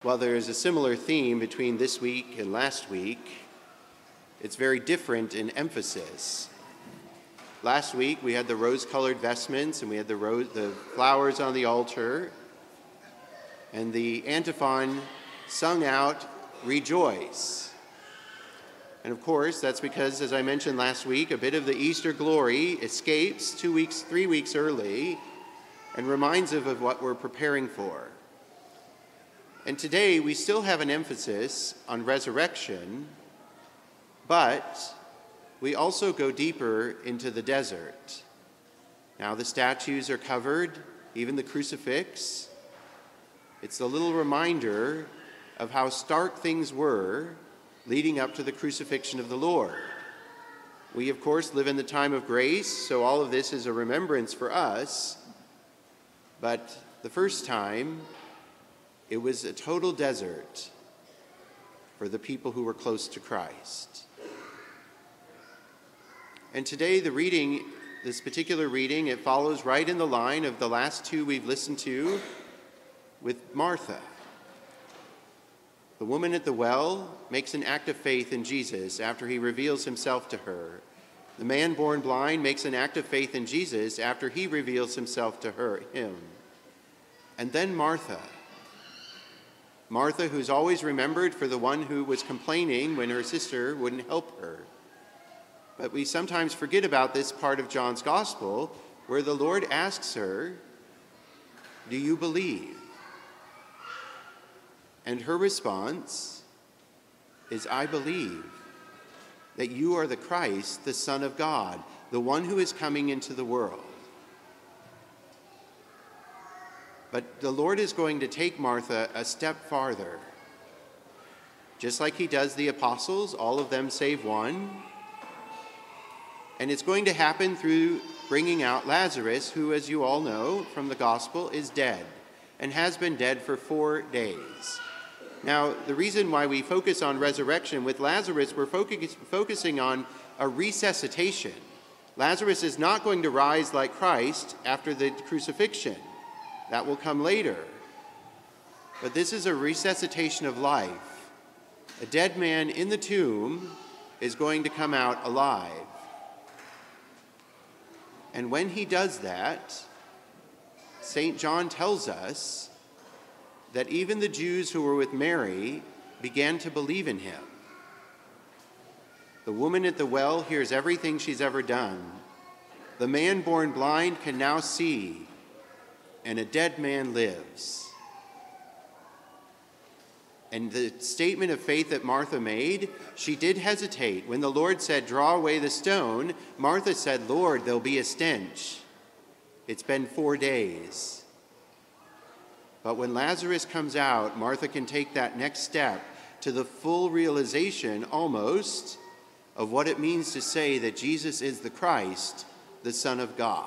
While there is a similar theme between this week and last week, it's very different in emphasis. Last week we had the rose-colored vestments and we had the flowers on the altar, and the antiphon sung out, "Rejoice." And of course, that's because, as I mentioned last week, a bit of the Easter glory escapes 3 weeks early and reminds us of what we're preparing for. And today we still have an emphasis on resurrection, but we also go deeper into the desert. Now the statues are covered, even the crucifix. It's a little reminder of how stark things were leading up to the crucifixion of the Lord. We, of course, live in the time of grace, so all of this is a remembrance for us. But the first time, it was a total desert for the people who were close to Christ. And today this particular reading, it follows right in the line of the last two we've listened to with Martha. The woman at the well makes an act of faith in Jesus after he reveals himself to her. The man born blind makes an act of faith in Jesus after he reveals himself to him. And then Martha, who's always remembered for the one who was complaining when her sister wouldn't help her. But we sometimes forget about this part of John's Gospel where the Lord asks her, "Do you believe?" And her response is, "I believe that you are the Christ, the Son of God, the one who is coming into the world." But the Lord is going to take Martha a step farther. Just like he does the apostles, all of them save one. And it's going to happen through bringing out Lazarus, who, as you all know from the gospel, is dead and has been dead for 4 days. Now, the reason why we focus on resurrection with Lazarus, we're focusing on a resuscitation. Lazarus is not going to rise like Christ after the crucifixion. That will come later. But this is a resuscitation of life. A dead man in the tomb is going to come out alive. And when he does that, St. John tells us that even the Jews who were with Mary began to believe in him. The woman at the well hears everything she's ever done. The man born blind can now see, and a dead man lives. And the statement of faith that Martha made, she did hesitate. When the Lord said, "Draw away the stone," Martha said, "Lord, there'll be a stench. It's been 4 days." But when Lazarus comes out, Martha can take that next step to the full realization, almost, of what it means to say that Jesus is the Christ, the Son of God.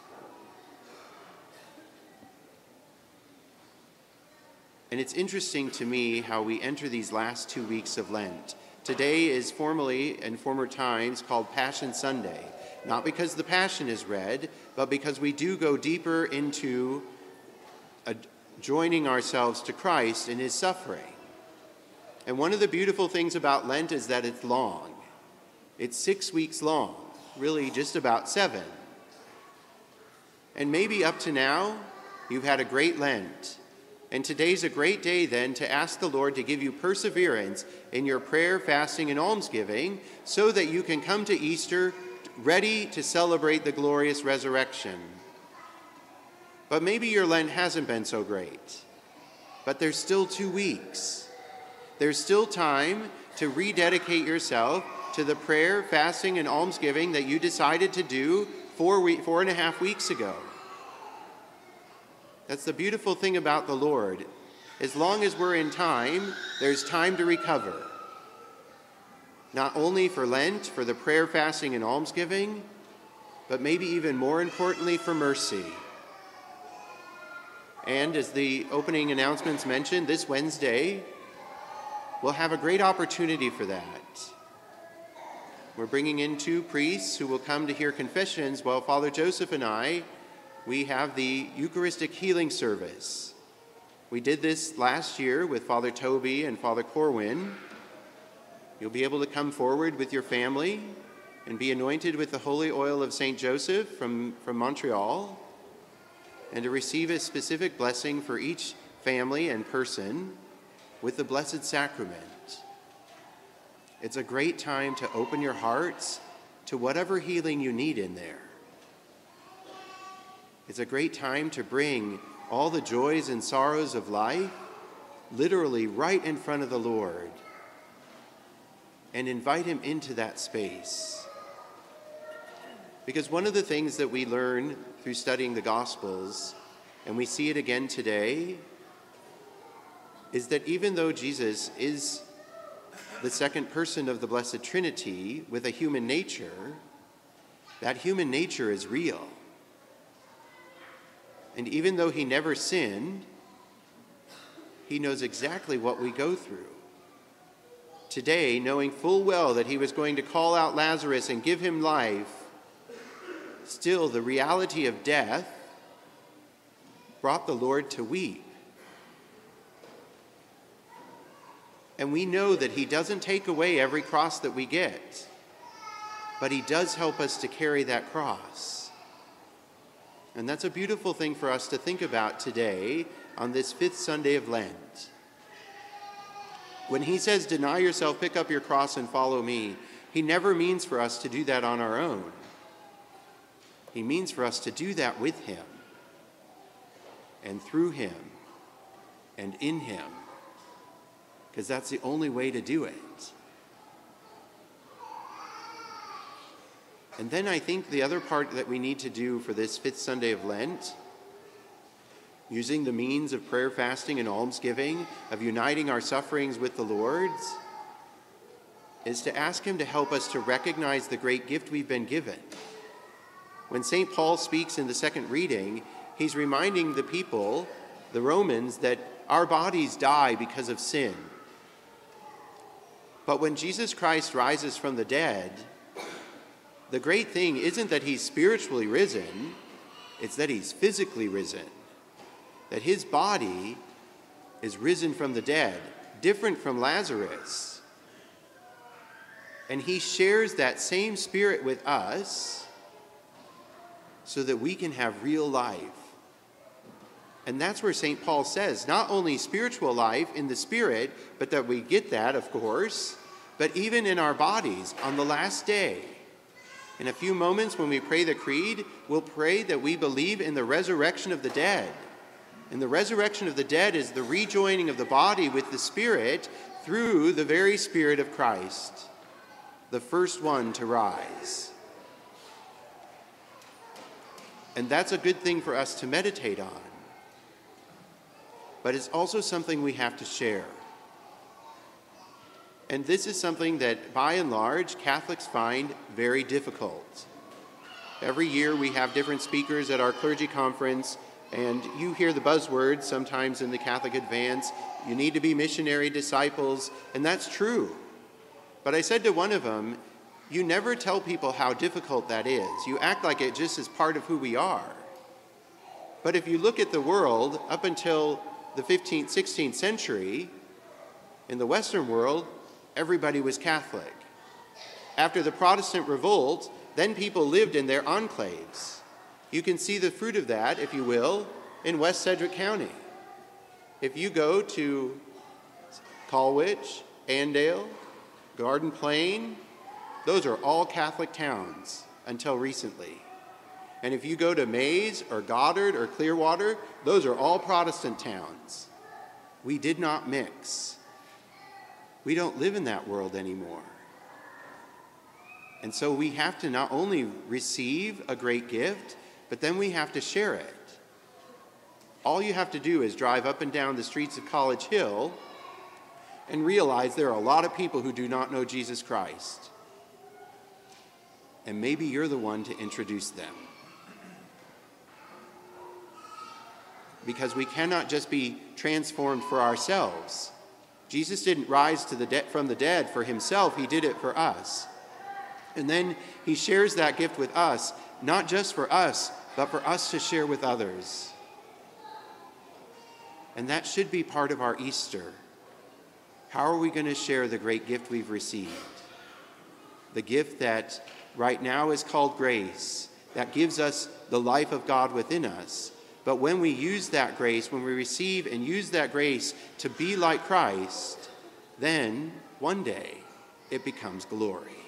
And it's interesting to me how we enter these last 2 weeks of Lent. Today is formally, in former times, called Passion Sunday. Not because the Passion is read, but because we do go deeper into joining ourselves to Christ in his suffering. And one of the beautiful things about Lent is that it's long. It's 6 weeks long, really just about 7. And maybe up to now, you've had a great Lent. And today's a great day then to ask the Lord to give you perseverance in your prayer, fasting, and almsgiving so that you can come to Easter ready to celebrate the glorious resurrection. But maybe your Lent hasn't been so great. But there's still 2 weeks. There's still time to rededicate yourself to the prayer, fasting, and almsgiving that you decided to do 4.5 weeks ago. That's the beautiful thing about the Lord. As long as we're in time, there's time to recover. Not only for Lent, for the prayer, fasting, and almsgiving, but maybe even more importantly for mercy. And as the opening announcements mentioned, this Wednesday, we'll have a great opportunity for that. We're bringing in 2 priests who will come to hear confessions while Father Joseph and I, we have the Eucharistic healing service. We did this last year with Father Toby and Father Corwin. You'll be able to come forward with your family and be anointed with the holy oil of St. Joseph from Montreal, and to receive a specific blessing for each family and person with the Blessed Sacrament. It's a great time to open your hearts to whatever healing you need in there. It's a great time to bring all the joys and sorrows of life literally right in front of the Lord and invite him into that space. Because one of the things that we learn through studying the Gospels, and we see it again today, is that even though Jesus is the second person of the Blessed Trinity with a human nature, that human nature is real. And even though he never sinned, he knows exactly what we go through. Today, knowing full well that he was going to call out Lazarus and give him life, still the reality of death brought the Lord to weep. And we know that he doesn't take away every cross that we get, but he does help us to carry that cross. And that's a beautiful thing for us to think about today on this 5th Sunday of Lent. When he says, deny yourself, pick up your cross and follow me, he never means for us to do that on our own. He means for us to do that with him and through him and in him, because that's the only way to do it. And then I think the other part that we need to do for this 5th Sunday of Lent, using the means of prayer, fasting, and almsgiving, of uniting our sufferings with the Lord's, is to ask him to help us to recognize the great gift we've been given. When St. Paul speaks in the second reading, he's reminding the people, the Romans, that our bodies die because of sin. But when Jesus Christ rises from the dead, the great thing isn't that he's spiritually risen, it's that he's physically risen. That his body is risen from the dead, different from Lazarus. And he shares that same spirit with us so that we can have real life. And that's where St. Paul says, not only spiritual life in the spirit, but that we get that, of course, but even in our bodies on the last day. In a few moments when we pray the Creed, we'll pray that we believe in the resurrection of the dead. And the resurrection of the dead is the rejoining of the body with the Spirit through the very Spirit of Christ, the first one to rise. And that's a good thing for us to meditate on. But it's also something we have to share. And this is something that, by and large, Catholics find very difficult. Every year we have different speakers at our clergy conference, and you hear the buzzwords sometimes in the Catholic Advance, you need to be missionary disciples, and that's true. But I said to one of them, you never tell people how difficult that is. You act like it just is part of who we are. But if you look at the world up until the 15th, 16th century, in the Western world, everybody was Catholic. After the Protestant revolt, then people lived in their enclaves. You can see the fruit of that, if you will, in West Sedgwick County. If you go to Colwich, Andale, Garden Plain, those are all Catholic towns until recently. And if you go to Mays or Goddard or Clearwater, those are all Protestant towns. We did not mix. We don't live in that world anymore. And so we have to not only receive a great gift, but then we have to share it. All you have to do is drive up and down the streets of College Hill and realize there are a lot of people who do not know Jesus Christ. And maybe you're the one to introduce them. Because we cannot just be transformed for ourselves. Jesus didn't rise from the dead for himself, he did it for us. And then he shares that gift with us, not just for us, but for us to share with others. And that should be part of our Easter. How are we going to share the great gift we've received? The gift that right now is called grace, that gives us the life of God within us. But when we use that grace, when we receive and use that grace to be like Christ, then one day it becomes glory.